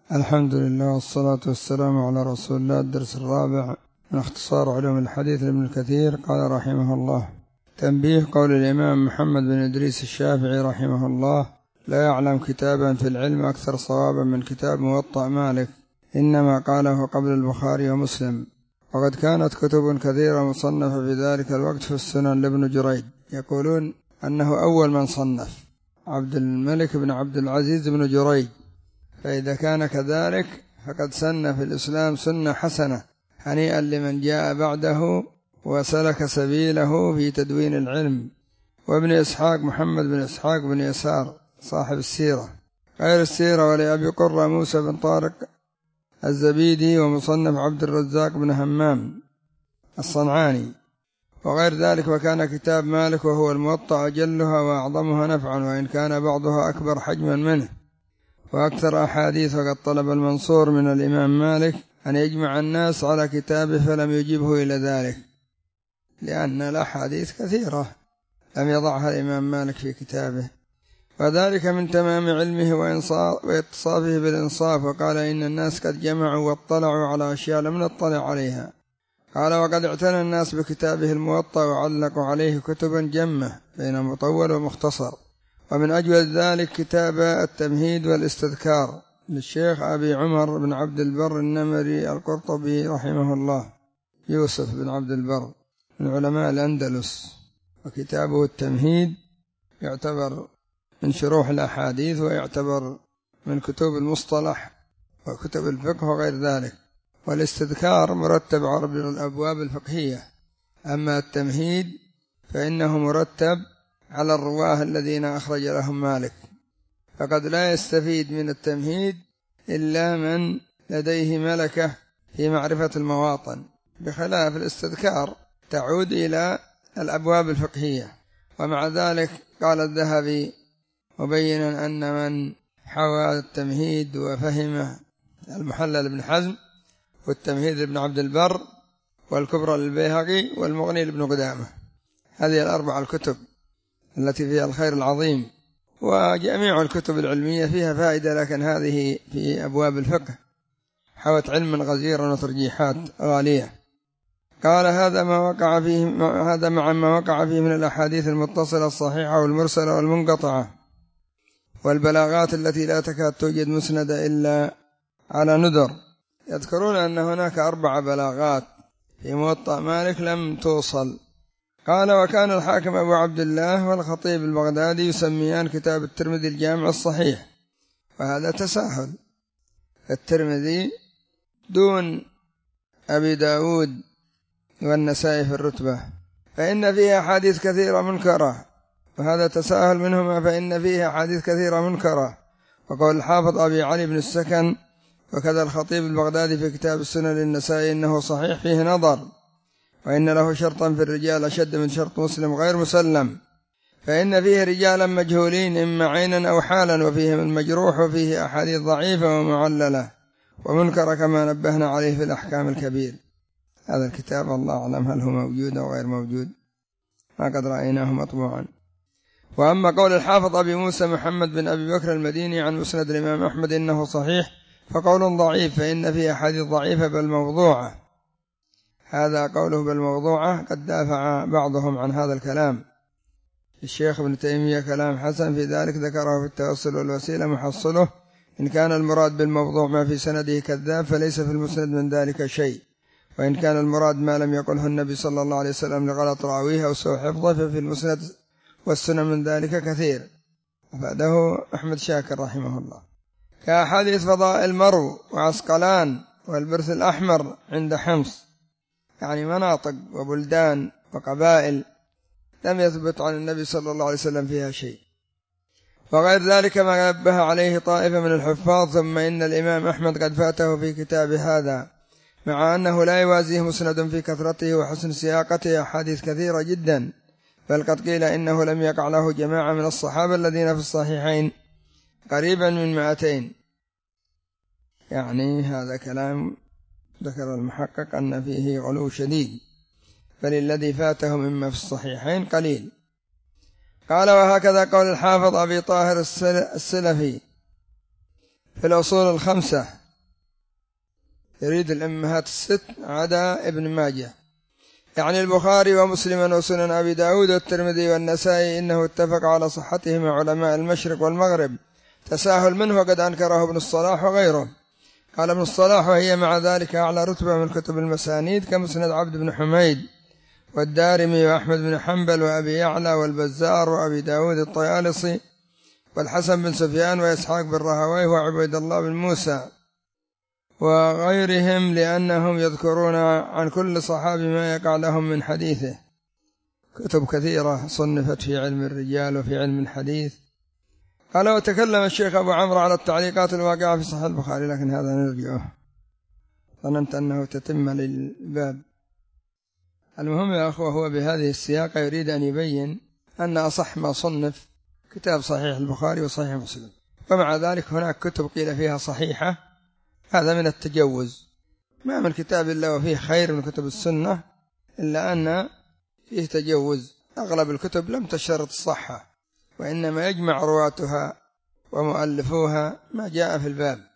الحمد لله والصلاة والسلام على رسول الله. الدرس الرابع من اختصار علوم الحديث لابن كثير. قال رحمه الله: تنبيه قول الإمام محمد بن إدريس الشافعي رحمه الله: لا يعلم كتابا في العلم أكثر صوابا من كتاب موطأ مالك، إنما قاله قبل البخاري ومسلم، وقد كانت كتب كثيرة مصنفة في ذلك الوقت في السنن لابن جريج. يقولون أنه أول من صنف عبد الملك بن عبد العزيز بن جريج، فإذا كان كذلك فقد سن في الإسلام سنة حسنة هنيئا لمن جاء بعده وسلك سبيله في تدوين العلم. وابن إسحاق محمد بن إسحاق بن يسار صاحب السيرة غير السيرة، ولأبي قرة موسى بن طارق الزبيدي، ومصنف عبد الرزاق بن همام الصنعاني وغير ذلك. وكان كتاب مالك وهو الموطأ أجلها وأعظمها نفعا، وإن كان بعضها أكبر حجما منه وأكثر أحاديث. وقد طلب المنصور من الإمام مالك أن يجمع الناس على كتابه فلم يجبه إلى ذلك، لأن الأحاديث كثيرة لم يضعها الإمام مالك في كتابه، وذلك من تمام علمه واتصافه بالإنصاف. وقال: إن الناس قد جمعوا واطلعوا على أشياء لم نطلع عليها. قال: وقد اعتنى الناس بكتابه الموطأ وعلقوا عليه كتبا جمة بين مطول ومختصر، ومن أجود ذلك كتاب التمهيد والاستذكار للشيخ أبي عمر بن عبد البر النمري القرطبي رحمه الله، يوسف بن عبد البر من علماء الأندلس. وكتابه التمهيد يعتبر من شروح الأحاديث، ويعتبر من كتب المصطلح وكتب الفقه وغير ذلك. والاستذكار مرتب على الأبواب الفقهية، أما التمهيد فإنه مرتب على الرواه الذين أخرج لهم مالك، فقد لا يستفيد من التمهيد إلا من لديه ملكة في معرفة المواطن، بخلاف الاستذكار تعود إلى الأبواب الفقهية. ومع ذلك قال الذهبي مبينا أن من حوى التمهيد وفهم المحلل بن حزم والتمهيد لابن عبد البر والكبرى للبيهقي والمغني لابن قدامة، هذه الأربع الكتب التي فيها الخير العظيم، وجميع الكتب العلمية فيها فائدة، لكن هذه في أبواب الفقه حوت علما غزيرا وترجيحات غالية. قال: هذا مع ما وقع فيه من الأحاديث المتصلة الصحيحة والمرسلة والمنقطعة والبلاغات التي لا تكاد توجد مسندة إلا على ندر. يذكرون أن هناك 4 بلاغات في موطأ مالك لم توصل. قال: وكان الحاكم أبو عبد الله والخطيب البغدادي يسميان كتاب الترمذي الجامع الصحيح، وهذا تساهل. الترمذي دون أبي داود والنسائي في الرتبة، فإن فيها حديث كثيرة منكرة، وهذا تساهل منهما، فإن فيها حديث كثيرة منكرة. وقال الحافظ أبي علي بن السكن وكذا الخطيب البغدادي في كتاب السنن للنسائي إنه صحيح فيه نظر، وإن له شرطا في الرجال أشد من شرط مسلم غير مسلم، فإن فيه رجالا مجهولين إما عينا أو حالا، وفيه المجروح، وفيه أحاديث ضعيفة ومعللة ومنكرة كما نبهنا عليه في الأحكام الكبير. هذا الكتاب الله أعلم هل هو موجود أو غير موجود، ما قد رأيناه مطبوعا. وأما قول الحافظ أبي موسى محمد بن أبي بكر المديني عن مسند الإمام أحمد إنه صحيح، فقول ضعيف، فإن فيه أحاديث ضعيفة بل موضوعة. هذا قوله بالموضوعة قد دافع بعضهم عن هذا الكلام. الشيخ ابن تيمية كلام حسن في ذلك ذكره في التوسل والوسيلة محصله: إن كان المراد بالموضوع ما في سنده كذاب فليس في المسند من ذلك شيء، وإن كان المراد ما لم يقله النبي صلى الله عليه وسلم لغلط راويه أو سوء حفظه ففي المسند والسنن من ذلك كثير. أفاده أحمد شاكر رحمه الله. كأحاديث فضائل مرو وعسقلان والبرث الأحمر عند حمص، يعني مناطق وبلدان وقبائل لم يثبت عن النبي صلى الله عليه وسلم فيها شيء، وغير ذلك ما نبه عليه طائفة من الحفاظ. ثم إن الإمام أحمد قد فاته في كتاب هذا، مع أنه لا يوازيه مسند في كثرته وحسن سياقته، أحاديث كثيرة جدا، بل قد قيل إنه لم يقع له جماعة من الصحابة الذين في الصحيحين قريبا من 200. يعني هذا كلام ذكر المحقق أن فيه غلو شديد، بل الذي فاته مما في الصحيحين قليل. قال: وهكذا قول الحافظ أبي طاهر السلفي في الأصول الخمسة يريد الأمهات الست عدا ابن ماجه، يعني البخاري ومسلم وسنن أبي داود والترمذي والنسائي إنه اتفق على صحته مع علماء المشرق والمغرب، تساهل منه وقد أنكره ابن الصلاح وغيره. قال ابن الصلاح: وهي مع ذلك أعلى رتبة من كتب المسانيد كمسند عبد بن حميد والدارمي وأحمد بن حنبل وأبي يعلى والبزار وأبي داود الطيالسي والحسن بن سفيان وإسحاق بن راهويه وعبيد الله بن موسى وغيرهم، لأنهم يذكرون عن كل صحابي ما يقع لهم من حديثه. كتب كثيرة صنفت في علم الرجال وفي علم الحديث. قال: وتكلم الشيخ أبو عمرو على التعليقات الواقعة في صحيح البخاري، لكن هذا نرجعه، ظننت أنه تتم للباب. المهم يا أخوة، هو بهذه السياقة يريد أن يبين أن أصح ما صنف كتاب صحيح البخاري وصحيح مسلم، ومع ذلك هناك كتب قيل فيها صحيحة، هذا من التجوز، ما من كتاب إلا وفيه خير من كتب السنة، إلا أن فيه تجوز. أغلب الكتب لم تشترط الصحة، وإنما يجمع رواتها ومؤلفوها ما جاء في الباب.